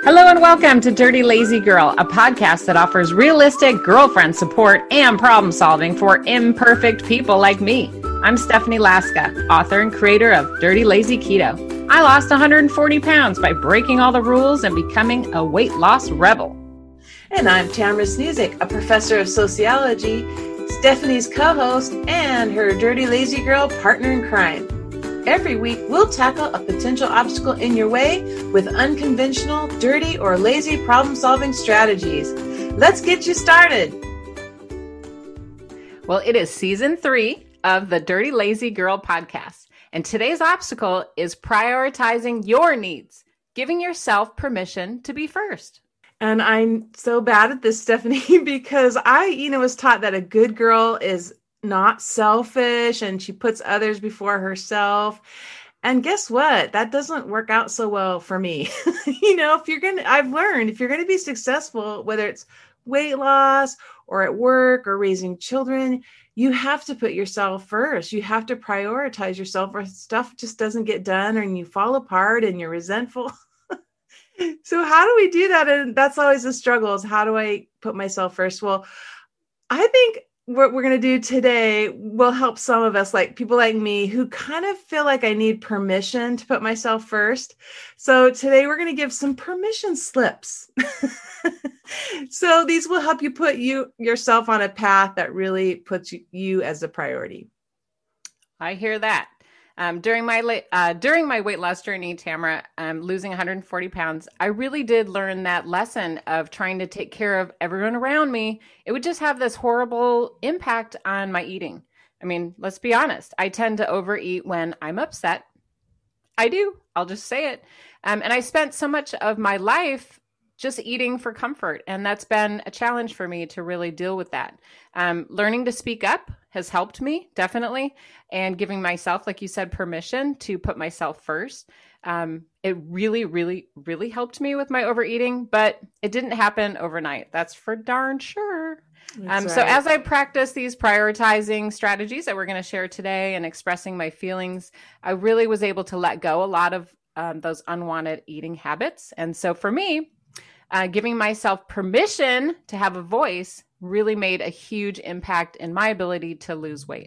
Hello and welcome to Dirty Lazy Girl, a podcast that offers realistic girlfriend support and problem solving for imperfect people like me. I'm Stephanie Laska, author and creator of Dirty Lazy Keto. I lost 140 pounds by breaking all the rules and becoming a weight loss rebel. And I'm Tamara Snezic, a professor of sociology, Stephanie's co-host, and her Dirty Lazy Girl partner in crime. Every week, we'll tackle a potential obstacle in your way with unconventional, dirty, or lazy problem-solving strategies. Let's get you started. Well, it is season 3 of the Dirty Lazy Girl podcast, and today's obstacle is prioritizing your needs, giving yourself permission to be first. And I'm so bad at this, Stephanie, because I, was taught that a good girl is not selfish and she puts others before herself. And guess what? That doesn't work out so well for me. I've learned if you're going to be successful, whether it's weight loss or at work or raising children, you have to put yourself first. You have to prioritize yourself, or stuff just doesn't get done and you fall apart and you're resentful. So how do we do that? And that's always a struggle, is how do I put myself first? Well, I think what we're going to do today will help some of us, like people like me, who kind of feel like I need permission to put myself first. So today we're going to give some permission slips. So these will help you put yourself on a path that really puts you as a priority. I hear that. During my weight loss journey, Tamara, losing 140 pounds, I really did learn that lesson of trying to take care of everyone around me. It would just have this horrible impact on my eating. I mean, let's be honest. I tend to overeat when I'm upset. I do. I'll just say it. And I spent so much of my life just eating for comfort. And that's been a challenge for me to really deal with that. Learning to speak up has helped me, definitely. And giving myself, like you said, permission to put myself first. It really, really, really helped me with my overeating, but it didn't happen overnight. That's for darn sure. So as I practice these prioritizing strategies that we're going to share today and expressing my feelings, I really was able to let go a lot of those unwanted eating habits. And so for me, giving myself permission to have a voice really made a huge impact in my ability to lose weight.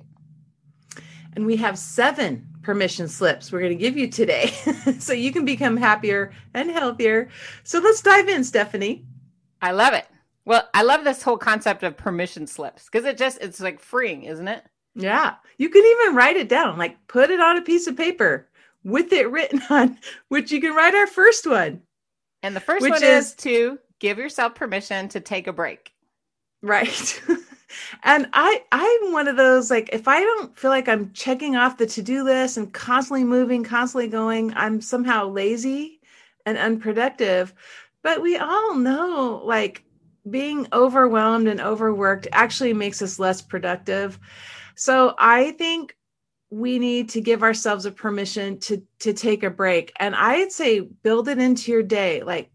And we have 7 permission slips we're going to give you today so you can become happier and healthier. So let's dive in, Stephanie. I love it. Well, I love this whole concept of permission slips because it's like freeing, isn't it? Yeah. You can even write it down, like put it on a piece of paper with it written on, which you can write our first one. And the first one is to give yourself permission to take a break. Right. And I'm one of those, like, if I don't feel like I'm checking off the to-do list and constantly moving, constantly going, I'm somehow lazy and unproductive. But we all know, like, being overwhelmed and overworked actually makes us less productive. So I think we need to give ourselves a permission to take a break. And I'd say build it into your day. Like,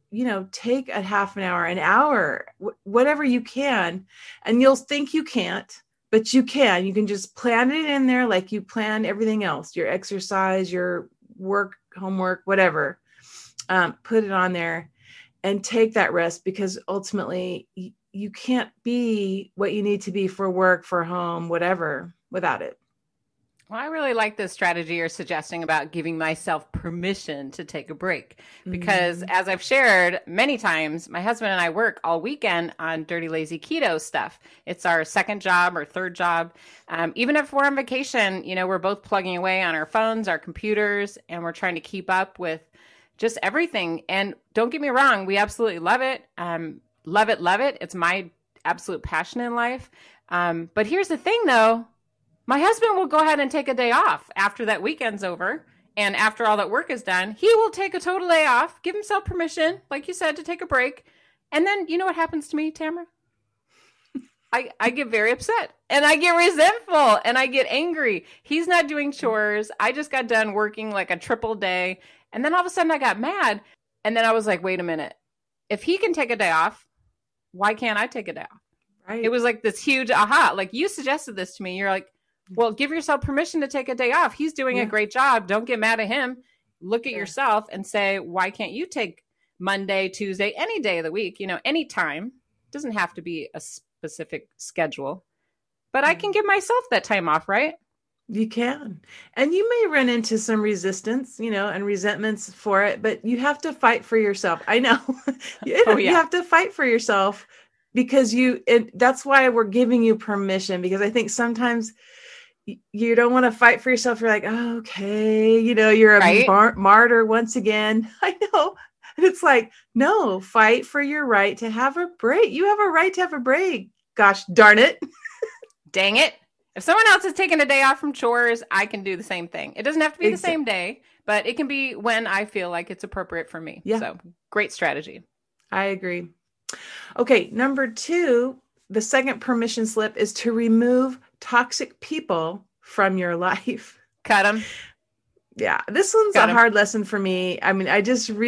take a half an hour, an hour, whatever you can, and you'll think you can't, but you can. You can just plan it in there like you plan everything else, your exercise, your work, homework, whatever. Put it on there and take that rest, because ultimately you can't be what you need to be for work, for home, whatever, without it. Well, I really like this strategy you're suggesting about giving myself permission to take a break, because as I've shared many times, my husband and I work all weekend on Dirty Lazy Keto stuff. It's our second job or third job. Even if we're on vacation, we're both plugging away on our phones, our computers, and we're trying to keep up with just everything. And don't get me wrong, we absolutely love it. Love it. It's my absolute passion in life. But here's the thing though. My husband will go ahead and take a day off after that weekend's over. And after all that work is done, he will take a total day off, give himself permission, like you said, to take a break. And then you know what happens to me, Tamara? I get very upset and I get resentful and I get angry. He's not doing chores. I just got done working like a triple day. And then all of a sudden I got mad. And then I was like, wait a minute. If he can take a day off, why can't I take a day off? Right. It was like this huge aha. Like you suggested this to me. You're like, well, give yourself permission to take a day off. He's doing a great job. Don't get mad at him. Look at yourself and say, why can't you take Monday, Tuesday, any day of the week, any time. Doesn't have to be a specific schedule, but I can give myself that time off, right? You can. And you may run into some resistance, and resentments for it, but you have to fight for yourself. I know. You have to fight for yourself because that's why we're giving you permission, because I think sometimes you don't want to fight for yourself. You're like, oh, okay, you're a martyr once again. I know. And it's like, no, fight for your right to have a break. You have a right to have a break. Gosh darn it. Dang it. If someone else is taking a day off from chores, I can do the same thing. It doesn't have to be the same day, but it can be when I feel like it's appropriate for me. Yeah. So great strategy. I agree. Okay. Number 2, the second permission slip is to remove toxic people from your life. Cut them. Yeah. This one's a hard lesson for me. I mean, I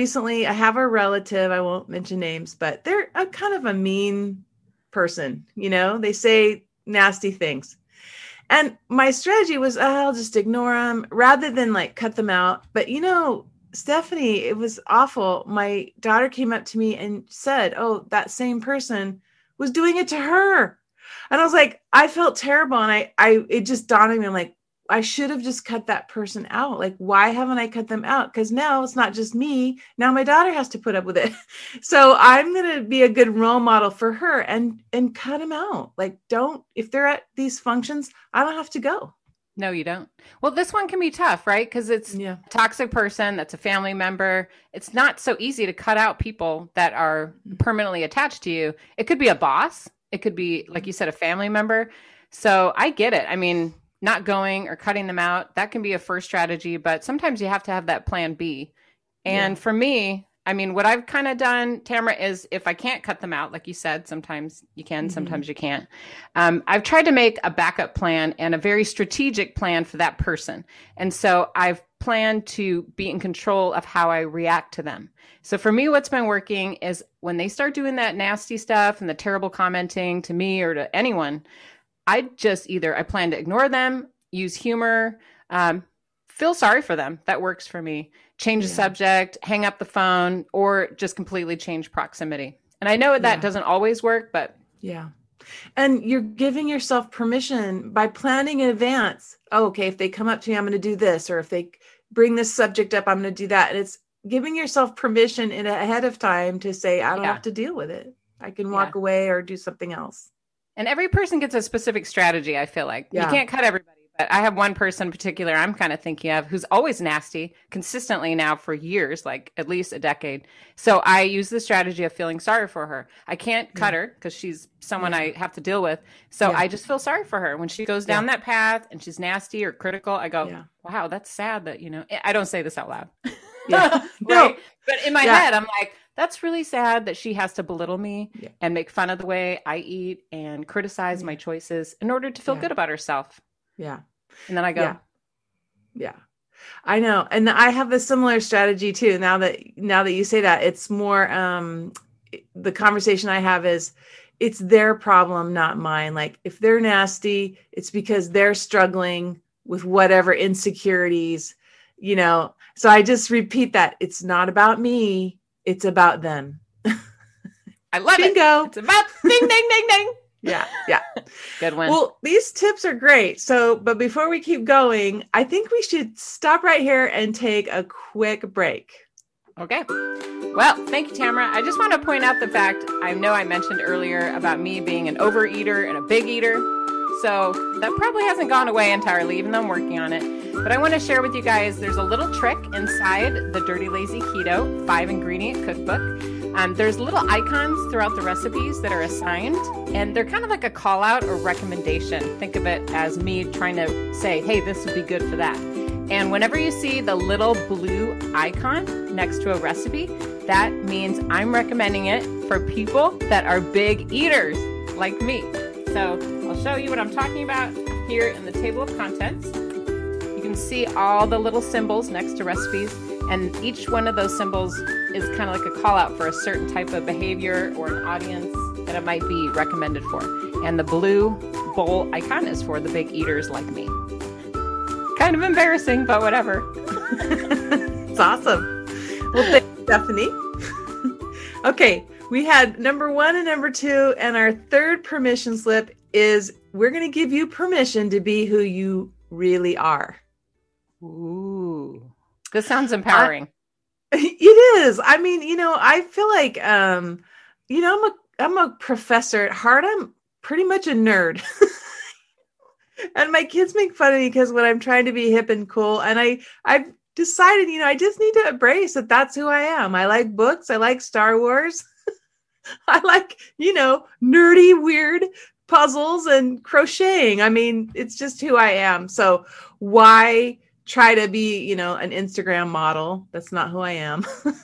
have a relative, I won't mention names, but they're a kind of a mean person. They say nasty things. And my strategy was, I'll just ignore them rather than like cut them out. But Stephanie, it was awful. My daughter came up to me and said, oh, that same person was doing it to her. And I was like, I felt terrible. And it just dawned on me. I'm like, I should have just cut that person out. Like, why haven't I cut them out? Because now it's not just me. Now my daughter has to put up with it. So I'm going to be a good role model for her and cut them out. Like, if they're at these functions, I don't have to go. No, you don't. Well, this one can be tough, right? Because it's a toxic person. That's a family member. It's not so easy to cut out people that are permanently attached to you. It could be a boss. It could be, like you said, a family member. So I get it. I mean, not going or cutting them out, that can be a first strategy, but sometimes you have to have that plan B. And for me, I mean, what I've kind of done, Tamara, is if I can't cut them out, like you said, sometimes you can, sometimes you can't. I've tried to make a backup plan and a very strategic plan for that person. And so I've planned to be in control of how I react to them. So for me, what's been working is when they start doing that nasty stuff and the terrible commenting to me or to anyone, I plan to ignore them, use humor, feel sorry for them. That works for me. Change the subject, hang up the phone, or just completely change proximity. And I know that doesn't always work, but. Yeah. And you're giving yourself permission by planning in advance. Oh, okay, if they come up to me, I'm going to do this. Or if they bring this subject up, I'm going to do that. And it's giving yourself permission ahead of time to say, I don't have to deal with it. I can walk away or do something else. And every person gets a specific strategy, I feel like. You can't cut everybody. But I have one person in particular I'm kind of thinking of who's always nasty consistently now for years, like at least a decade. So I use the strategy of feeling sorry for her. I can't cut her because she's someone I have to deal with. So I just feel sorry for her. When she goes down that path and she's nasty or critical, I go, wow, that's sad that, I don't say this out loud. Right? No. But in my head, I'm like, that's really sad that she has to belittle me and make fun of the way I eat and criticize my choices in order to feel good about herself. Yeah. And then I go, yeah, I know. And I have a similar strategy too. Now that you say that, it's more, the conversation I have is it's their problem, not mine. Like if they're nasty, it's because they're struggling with whatever insecurities, so I just repeat that it's not about me. It's about them. I love Bingo. It. It's about ding, ding, ding, ding. Yeah. Good one. Well, these tips are great. But before we keep going, I think we should stop right here and take a quick break. Okay. Well, thank you, Tamara. I just want to point out the fact I know I mentioned earlier about me being an overeater and a big eater. So that probably hasn't gone away entirely, even though I'm working on it. But I want to share with you guys, there's a little trick inside the Dirty Lazy Keto 5-ingredient cookbook. There's little icons throughout the recipes that are assigned, and they're kind of like a call out or recommendation. Think of it as me trying to say, hey, this would be good for that. And whenever you see the little blue icon next to a recipe, that means I'm recommending it for people that are big eaters like me. So I'll show you what I'm talking about here in the table of contents. You can see all the little symbols next to recipes, and each one of those symbols is kind of like a call out for a certain type of behavior or an audience that it might be recommended for. And the blue bowl icon is for the big eaters like me. Kind of embarrassing, but whatever. It's awesome. Well, thanks, Stephanie. Okay, we had number 1 and number 2, and our third permission slip is we're going to give you permission to be who you really are. Ooh, this sounds empowering. It is. I mean, I feel like, I'm a professor at heart. I'm pretty much a nerd. And my kids make fun of me because when I'm trying to be hip and cool, and I've decided, I just need to embrace that that's who I am. I like books. I like Star Wars. I like, nerdy, weird puzzles and crocheting. I mean, it's just who I am. So why try to be, an Instagram model? That's not who I am.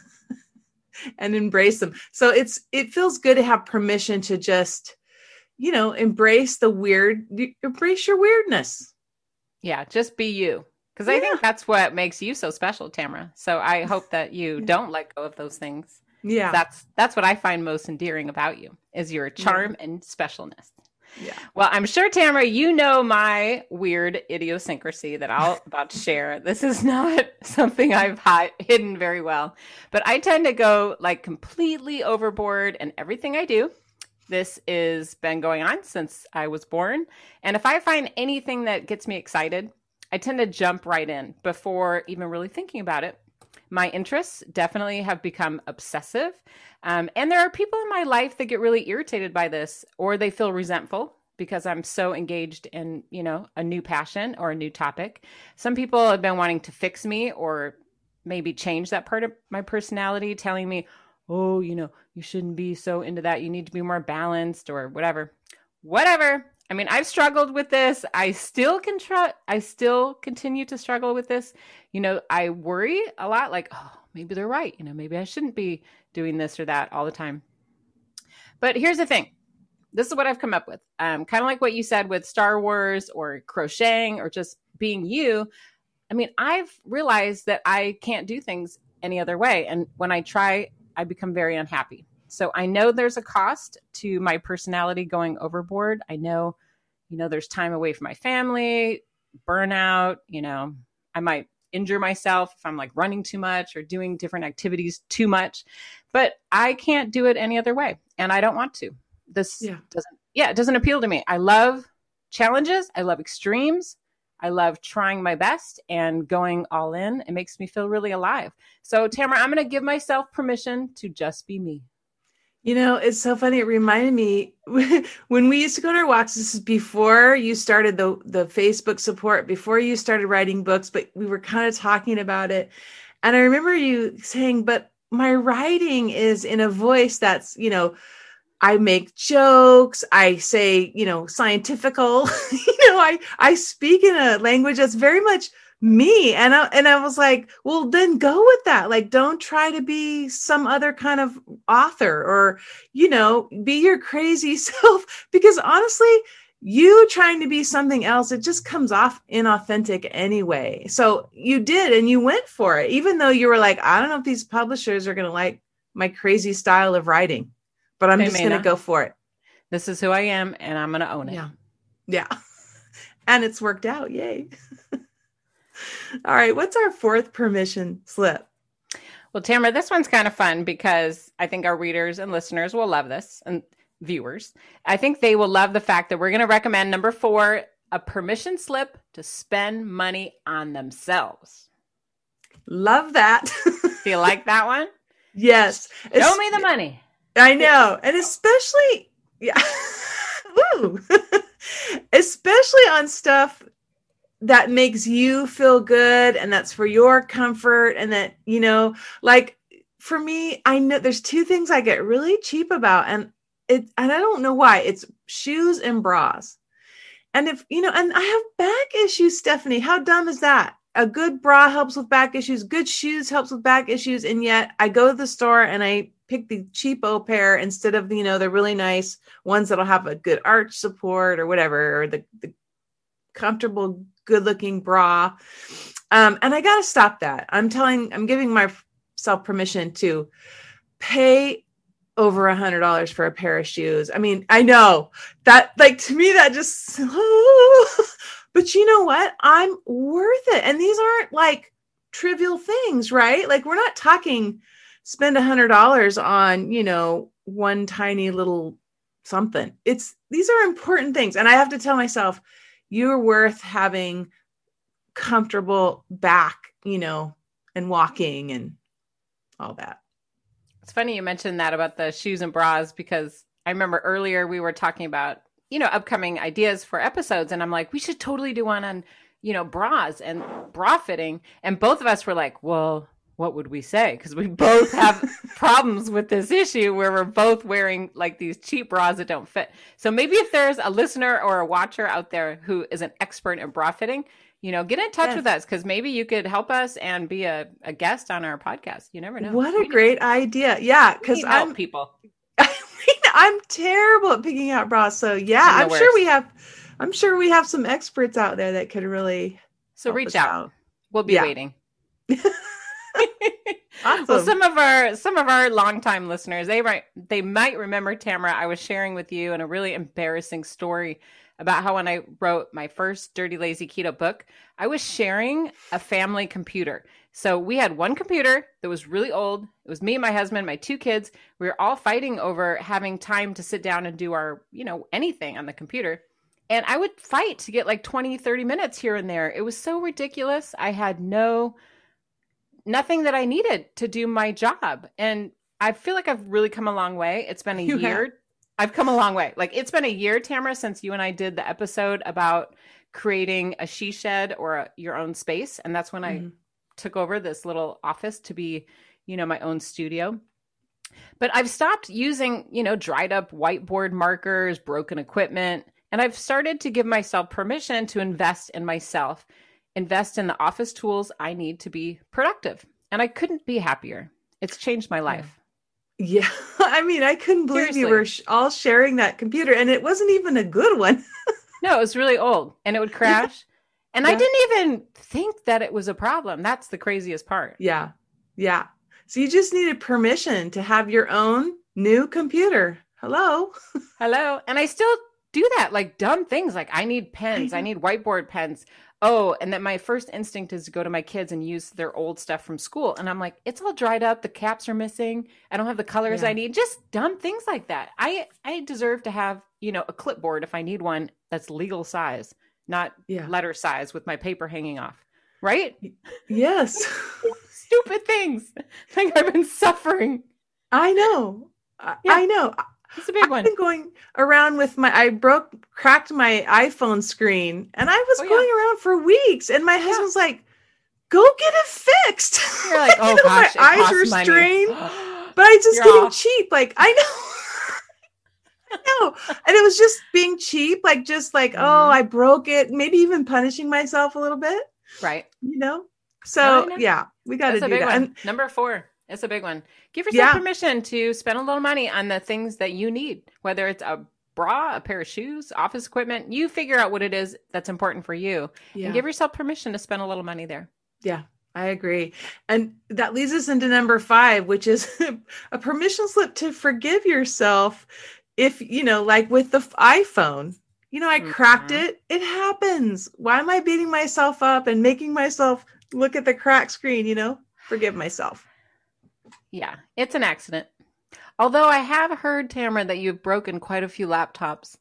And embrace them. So it feels good to have permission to just, embrace embrace your weirdness. Yeah, just be you. Because I think that's what makes you so special, Tamara. So I hope that you don't let go of those things. Yeah. That's what I find most endearing about you, is your charm and specialness. Yeah. Well, I'm sure, Tamara, you know my weird idiosyncrasy that I'll about to share. This is not something I've hidden very well, but I tend to go like completely overboard in everything I do. This has been going on since I was born. And if I find anything that gets me excited, I tend to jump right in before even really thinking about it. My interests definitely have become obsessive. And there are people in my life that get really irritated by this, or they feel resentful because I'm so engaged in, a new passion or a new topic. Some people have been wanting to fix me or maybe change that part of my personality, telling me, oh, you shouldn't be so into that. You need to be more balanced or whatever. I mean, I've struggled with this. I still continue to struggle with this. I worry a lot, like, oh, maybe they're right. Maybe I shouldn't be doing this or that all the time. But here's the thing. This is what I've come up with. Kind of like what you said with Star Wars or crocheting or just being you. I mean, I've realized that I can't do things any other way. And when I try, I become very unhappy. So I know there's a cost to my personality going overboard. I know, there's time away from my family, burnout, I might injure myself if I'm like running too much or doing different activities too much, but I can't do it any other way. And I don't want to. It doesn't appeal to me. I love challenges. I love extremes. I love trying my best and going all in. It makes me feel really alive. So Tamara, I'm going to give myself permission to just be me. It's so funny. It reminded me when we used to go on our walks, this is before you started the Facebook support, before you started writing books, but we were kind of talking about it. And I remember you saying, but my writing is in a voice that's, I make jokes. I say, scientifical, I speak in a language that's very much me. And I was like, well, then go with that. Like, don't try to be some other kind of author or, be your crazy self, because honestly, you trying to be something else, it just comes off inauthentic anyway. So you did, and you went for it, even though you were like, I don't know if these publishers are going to like my crazy style of writing, but I'm just going to go for it. This is who I am, and I'm going to own it. Yeah. And it's worked out. Yay. All right. What's our fourth permission slip? Well, Tamara, this one's kind of fun because I think our readers and listeners will love this, and viewers. I think they will love the fact that we're going to recommend number 4, a permission slip to spend money on themselves. Love that. Do you like that one? Yes. Show me the money. I know. And especially, Ooh. Especially on stuff that makes you feel good and that's for your comfort, and that, like for me, I know there's 2 things I get really cheap about, and I don't know why. It's shoes and bras. And and I have back issues, Stephanie. How dumb is that? A good bra helps with back issues. Good shoes helps with back issues. And yet I go to the store and I pick the cheapo pair instead of, the really nice ones that'll have a good arch support or whatever, or the comfortable, good looking bra. And I got to stop that. I'm giving myself permission to pay over $100 for a pair of shoes. I mean, I know that, like, to me, that just, but you know what? I'm worth it. And these aren't like trivial things, right? Like, we're not talking spend $100 on, one tiny little something. These are important things. And I have to tell myself, you're worth having comfortable back, and walking and all that. It's funny you mentioned that about the shoes and bras, because I remember earlier we were talking about, upcoming ideas for episodes. And I'm like, we should totally do one on, bras and bra fitting. And both of us were like, well, what would we say? Because we both have problems with this issue where we're both wearing like these cheap bras that don't fit. So maybe if there's a listener or a watcher out there who is an expert in bra fitting, get in touch with us, because maybe you could help us and be a guest on our podcast. You never know. What a great idea. Yeah. Because I'm terrible at picking out bras. So yeah, I'm sure we have some experts out there that could really. So reach out. We'll be waiting. Awesome. Well, some of our longtime listeners, they might remember, Tamara, I was sharing with you in a really embarrassing story about how when I wrote my first Dirty Lazy Keto book, I was sharing a family computer. So we had one computer that was really old. It was me, my husband, my 2 kids. We were all fighting over having time to sit down and do our, anything on the computer. And I would fight to get like 20, 30 minutes here and there. It was so ridiculous. I had nothing that I needed to do my job. And I feel like I've really come a long way. It's been a year. I've come a long way. Like, it's been a year, Tamara, since you and I did the episode about creating a she shed or your own space. And that's when I took over this little office to be, my own studio. But I've stopped using, dried up whiteboard markers, broken equipment. And I've started to give myself permission to invest in myself, invest in the office tools I need to be productive. And I couldn't be happier. It's changed my life. Yeah. I mean, I couldn't believe you were all sharing that computer, and it wasn't even a good one. No, it was really old and it would crash. And I didn't even think that it was a problem. That's the craziest part. Yeah. Yeah. So you just needed permission to have your own new computer. Hello. And I still do that, like dumb things. Like, I need pens. I need whiteboard pens. Oh, and then my first instinct is to go to my kids and use their old stuff from school. And I'm like, it's all dried up. The caps are missing. I don't have the colors I need. Just dumb things like that. I deserve to have, a clipboard if I need one that's legal size, not letter size with my paper hanging off. Right? Yes. Stupid things. Like, I've been suffering. I know. I know. It's a big one. I've been going around with cracked my iPhone screen, and I was going around for weeks, and my husband's like, go get it fixed. You're like, oh gosh, my eyes are strained, but I just getting cheap. Like, I know. I know. And it was just being cheap, oh, I broke it. Maybe even punishing myself a little bit. Right. So we got to do that. And number 4. It's a big one. Give yourself permission to spend a little money on the things that you need, whether it's a bra, a pair of shoes, office equipment. You figure out what it is that's important for you and give yourself permission to spend a little money there. Yeah, I agree. And that leads us into number 5, which is a permission slip to forgive yourself. If, like with the iPhone, I cracked it. It happens. Why am I beating myself up and making myself look at the cracked screen? Forgive myself. Yeah, it's an accident. Although I have heard, Tamara, that you've broken quite a few laptops.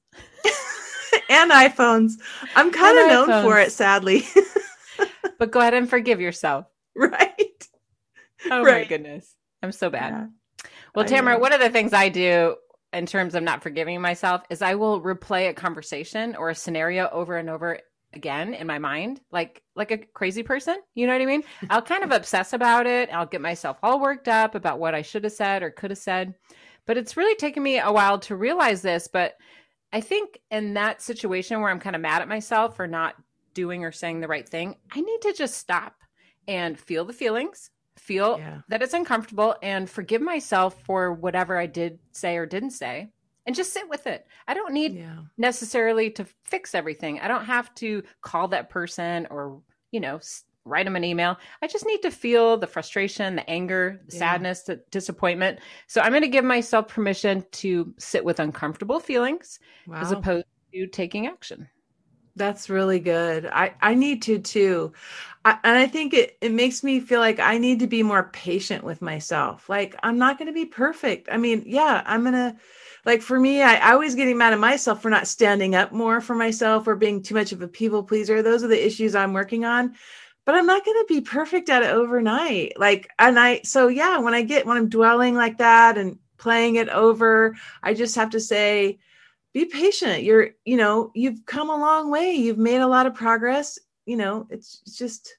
And iPhones. I'm kind of known for it, sadly. But go ahead and forgive yourself. Right. Oh, my goodness. I'm so bad. Yeah. Well, Tamara, one of the things I do in terms of not forgiving myself is I will replay a conversation or a scenario over and over again in my mind, like a crazy person. You know what I mean? I'll kind of obsess about it. I'll get myself all worked up about what I should have said or could have said. But it's really taken me a while to realize this. But I think in that situation where I'm kind of mad at myself for not doing or saying the right thing, I need to just stop and feel the feelings, feel that it's uncomfortable, and forgive myself for whatever I did say or didn't say. And just sit with it. I don't need necessarily to fix everything. I don't have to call that person or, write them an email. I just need to feel the frustration, the anger, the sadness, the disappointment. So I'm going to give myself permission to sit with uncomfortable feelings as opposed to taking action. That's really good. I need to too. And I think it makes me feel like I need to be more patient with myself. Like, I'm not going to be perfect. I mean, yeah, I'm going to, like, for me, I always getting mad at myself for not standing up more for myself or being too much of a people pleaser. Those are the issues I'm working on, but I'm not going to be perfect at it overnight. Like, so yeah, when I'm dwelling like that and playing it over, I just have to say, be patient. You've come a long way. You've made a lot of progress. It's just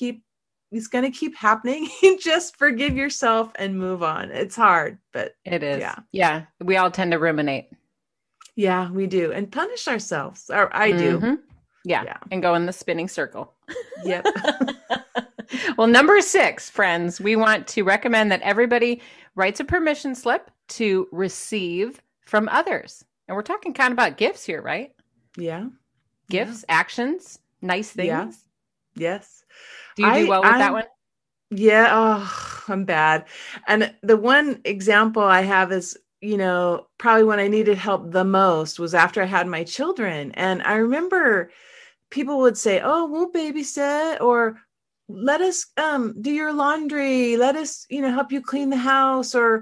it's going to keep happening. Just forgive yourself and move on. It's hard, but it is. Yeah. Yeah. We all tend to ruminate. Yeah, we do. And punish ourselves. Or I do. Mm-hmm. Yeah. And go in the spinning circle. Yep. Well, number 6, friends, we want to recommend that everybody writes a permission slip to receive from others. And we're talking kind of about gifts here, right? Yeah. Gifts, actions, nice things. Yeah. Yes. Do you do well with that one? Yeah. Oh, I'm bad. And the one example I have is, probably when I needed help the most was after I had my children. And I remember people would say, oh, we'll babysit, or let us do your laundry. Let us, help you clean the house, or,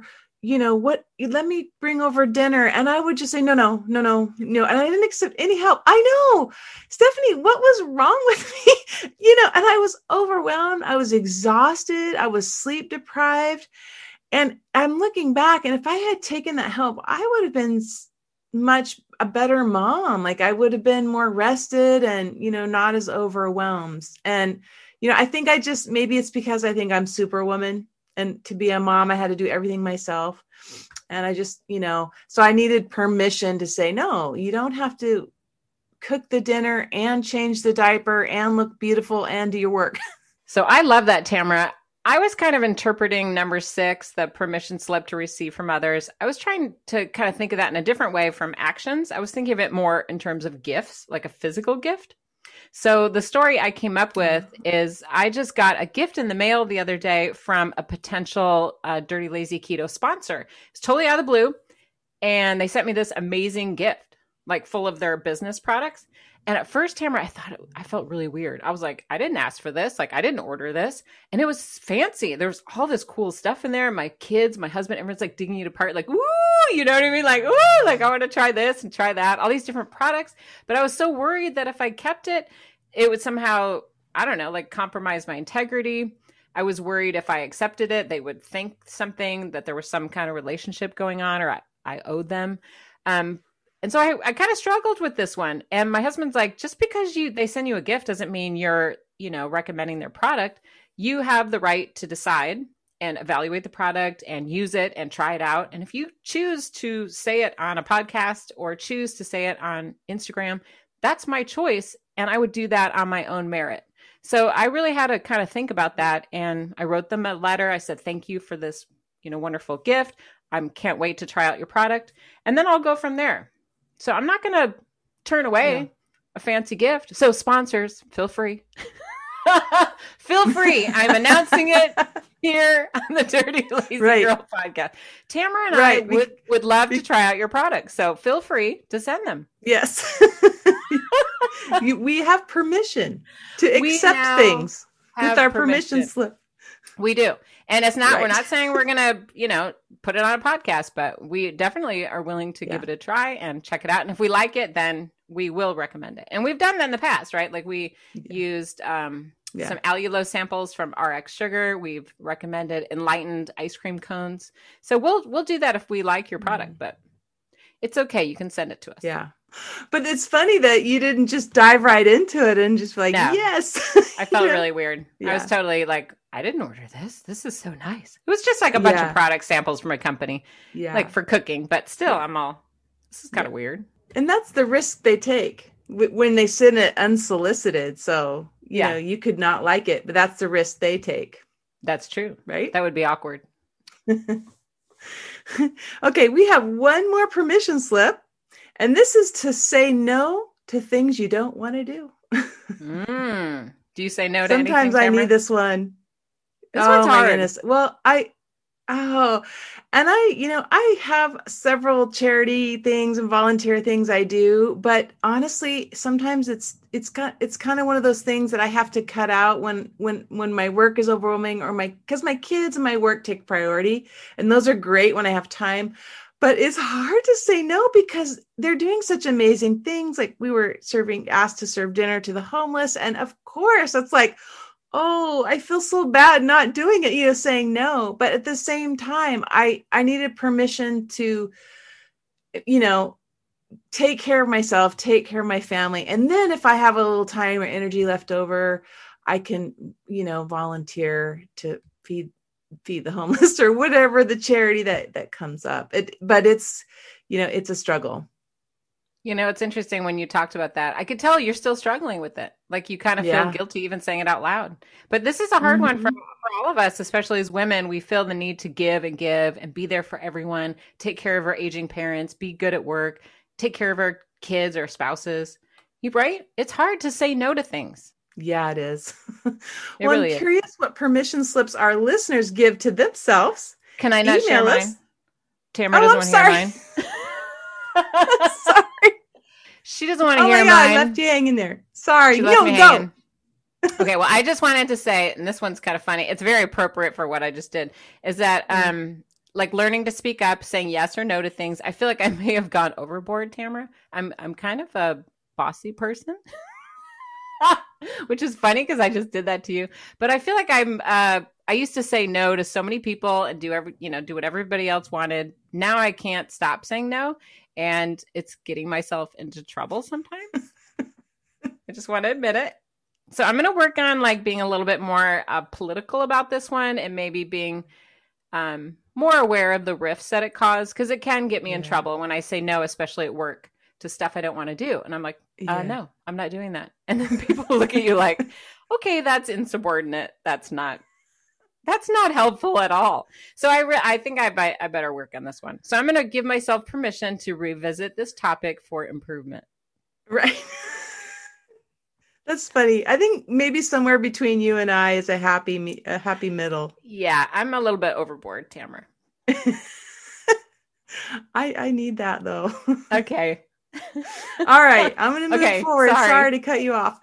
let me bring over dinner. And I would just say, no. And I didn't accept any help. I know, Stephanie, what was wrong with me? And I was overwhelmed. I was exhausted. I was sleep deprived. And I'm looking back, and if I had taken that help, I would have been much a better mom. Like, I would have been more rested and, not as overwhelmed. And, I think maybe it's because I think I'm Superwoman, and to be a mom, I had to do everything myself. And I just, so I needed permission to say, no, you don't have to cook the dinner and change the diaper and look beautiful and do your work. So I love that, Tamara. I was kind of interpreting number 6, the permission slip to receive from others. I was trying to kind of think of that in a different way from actions. I was thinking of it more in terms of gifts, like a physical gift. So the story I came up with is I just got a gift in the mail the other day from a potential Dirty Lazy Keto sponsor. It's totally out of the blue. And they sent me this amazing gift, like full of their business products. And at first, Tamara, I felt really weird. I was like, I didn't ask for this. Like, I didn't order this. And it was fancy. There was all this cool stuff in there. My kids, my husband, everyone's like digging it apart. Like, ooh, you know what I mean? Like, ooh, like I want to try this and try that. All these different products. But I was so worried that if I kept it, it would somehow, I don't know, like compromise my integrity. I was worried if I accepted it, they would think something, that there was some kind of relationship going on, or I owed them. And so I kind of struggled with this one. And my husband's like, just because they send you a gift doesn't mean you're, recommending their product. You have the right to decide and evaluate the product and use it and try it out. And if you choose to say it on a podcast or choose to say it on Instagram, that's my choice. And I would do that on my own merit. So I really had to kind of think about that. And I wrote them a letter. I said, thank you for this, wonderful gift. I can't wait to try out your product. And then I'll go from there. So I'm not going to turn away a fancy gift. So sponsors, feel free. Feel free. I'm announcing it here on the Dirty Lazy Girl podcast. Tamara and I would love to try out your products. So feel free to send them. Yes. We have permission to accept things with our permission slip. We do. And it's not, we're not saying we're going to, put it on a podcast, but we definitely are willing to give it a try and check it out. And if we like it, then we will recommend it. And we've done that in the past, right? Like we used some allulose samples from RX Sugar. We've recommended Enlightened ice cream cones. So we'll do that if we like your product, but it's okay. You can send it to us. Yeah. But it's funny that you didn't just dive right into it and just be like, yes. I felt really weird. Yeah. I was totally like, I didn't order this. This is so nice. It was just like a bunch of product samples from a company, like for cooking. But still, I'm all, this is kind of weird. And that's the risk they take when they send it unsolicited. So, you know, you could not like it, but that's the risk they take. That's true. Right? That would be awkward. Okay, we have one more permission slip. And this is to say no to things you don't want to do. Do you say no to Sometimes anything, I need this one. This one's hard. Goodness. Well, Oh, and I have several charity things and volunteer things I do, but honestly, sometimes it's kind of one of those things that I have to cut out when my work is overwhelming or because my kids and my work take priority, and those are great when I have time. But it's hard to say no because they're doing such amazing things. Like we were asked to serve dinner to the homeless, and of course, it's like, oh, I feel so bad not doing it, saying no. But at the same time, I needed permission to, you know, take care of myself, take care of my family. And then if I have a little time or energy left over, I can, volunteer to feed the homeless or whatever the charity that comes up. But it's a struggle. It's interesting when you talked about that. I could tell you're still struggling with it. Like you kind of feel guilty even saying it out loud. But this is a hard one for all of us, especially as women. We feel the need to give and be there for everyone, take care of our aging parents, be good at work, take care of our kids or spouses. You right? It's hard to say no to things. Yeah, it is. Well, really I'm curious what permission slips our listeners give to themselves. Can I not share mine? Tamara doesn't want to hear mine. Sorry. She doesn't want to hear mine. I left you hanging there. Sorry. Go. Okay, well, I just wanted to say, and this one's kind of funny. It's very appropriate for what I just did, is that like learning to speak up, saying yes or no to things. I feel like I may have gone overboard, Tamara. I'm kind of a bossy person, which is funny because I just did that to you. But I feel like I used to say no to so many people and do what everybody else wanted. Now I can't stop saying no. And it's getting myself into trouble sometimes. I just want to admit it. So I'm going to work on like being a little bit more political about this one and maybe being more aware of the rifts that it caused, because it can get me in trouble when I say no, especially at work, to stuff I don't want to do. And I'm like, no, I'm not doing that. And then people look at you like, okay, that's insubordinate. That's not helpful at all. So I think I better work on this one. So I'm going to give myself permission to revisit this topic for improvement. Right. That's funny. I think maybe somewhere between you and I is a happy middle. Yeah, I'm a little bit overboard, Tamara. I need that though. Okay. All right. I'm going to move forward. Sorry to cut you off.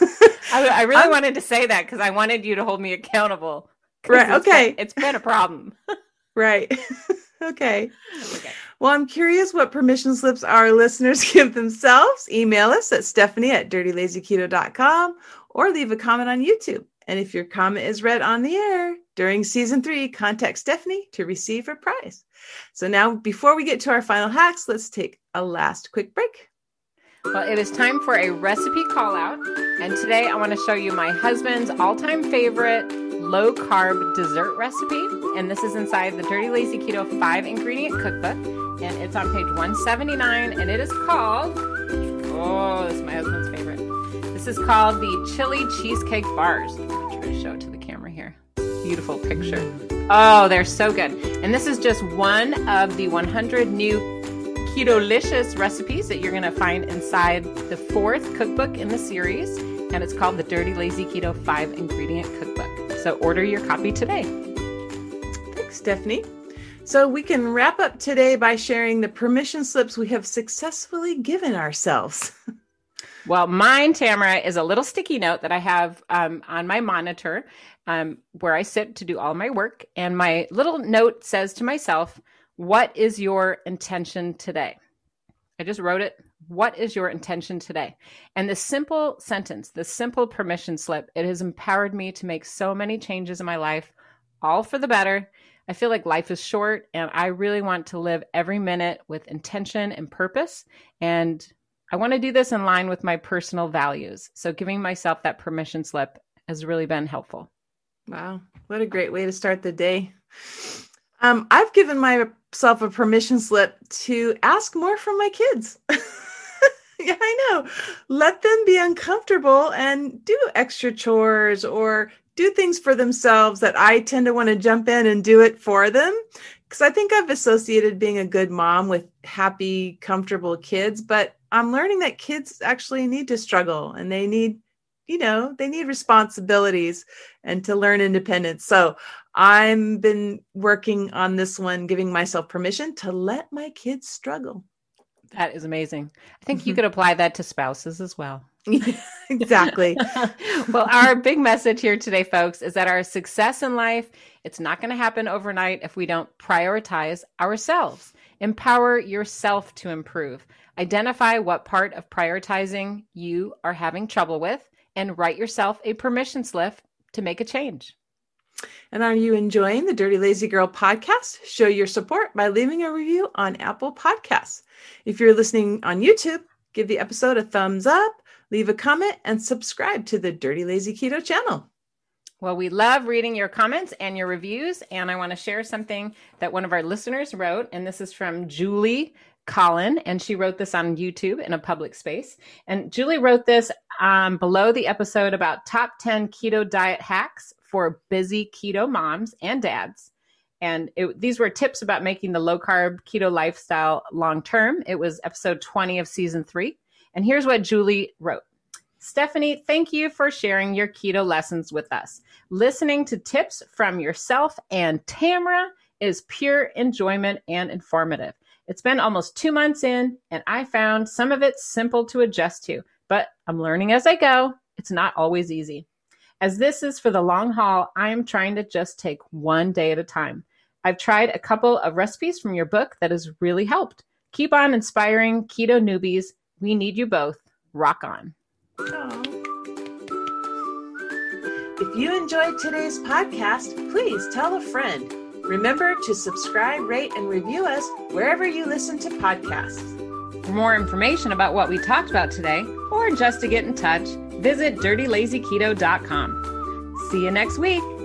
I really wanted to say that because I wanted you to hold me accountable. Right. Okay. It's been a problem. Right. Okay. Well, I'm curious what permission slips our listeners give themselves. Email us at stephanie@dirtylazyketo.com or leave a comment on YouTube. And if your comment is read on the air during season 3, contact Stephanie to receive her prize. So now, before we get to our final hacks, let's take a last quick break. Well, it is time for a recipe call out. And today I want to show you my husband's all-time favorite low-carb dessert recipe. And this is inside the Dirty Lazy Keto 5-ingredient cookbook. And it's on page 179. And it is called, this is my husband's favorite. This is called the Chili Cheesecake Bars. I'm going to try to show it to the camera here. Beautiful picture. Oh, they're so good. And this is just one of the 100 new Keto-licious recipes that you're going to find inside the 4th cookbook in the series. And it's called the Dirty Lazy Keto 5-ingredient cookbook. So order your copy today. Thanks, Stephanie. So we can wrap up today by sharing the permission slips we have successfully given ourselves. Well, mine, Tamara, is a little sticky note that I have on my monitor where I sit to do all my work. And my little note says to myself, what is your intention today? I just wrote it. What is your intention today? And this simple sentence, this simple permission slip, it has empowered me to make so many changes in my life, all for the better. I feel like life is short and I really want to live every minute with intention and purpose. And I want to do this in line with my personal values. So giving myself that permission slip has really been helpful. Wow. What a great way to start the day. I've given myself a permission slip to ask more from my kids. Yeah, I know. Let them be uncomfortable and do extra chores or do things for themselves that I tend to want to jump in and do it for them. Because I think I've associated being a good mom with happy, comfortable kids, but I'm learning that kids actually need to struggle and they need, they need responsibilities and to learn independence. So I've been working on this one, giving myself permission to let my kids struggle. That is amazing. I think you could apply that to spouses as well. Exactly. Well, our big message here today, folks, is that our success in life, it's not going to happen overnight if we don't prioritize ourselves. Empower yourself to improve. Identify what part of prioritizing you are having trouble with and write yourself a permission slip to make a change. And are you enjoying the Dirty Lazy Girl podcast? Show your support by leaving a review on Apple Podcasts. If you're listening on YouTube, give the episode a thumbs up, leave a comment, and subscribe to the Dirty Lazy Keto channel. Well, we love reading your comments and your reviews, and I want to share something that one of our listeners wrote, and this is from Julie Collin, and she wrote this on YouTube in a public space. And Julie wrote this below the episode about top 10 keto diet hacks for busy keto moms and dads. And these were tips about making the low-carb keto lifestyle long-term. It was episode 20 of season 3. And here's what Julie wrote. Stephanie, thank you for sharing your keto lessons with us. Listening to tips from yourself and Tamara is pure enjoyment and informative. It's been almost 2 months in, and I found some of it simple to adjust to, but I'm learning as I go. It's not always easy. As this is for the long haul, I am trying to just take one day at a time. I've tried a couple of recipes from your book that has really helped. Keep on inspiring keto newbies. We need you both. Rock on. Aww. If you enjoyed today's podcast, please tell a friend. Remember to subscribe, rate, and review us wherever you listen to podcasts. For more information about what we talked about today, or just to get in touch, visit dirtylazyketo.com. See you next week.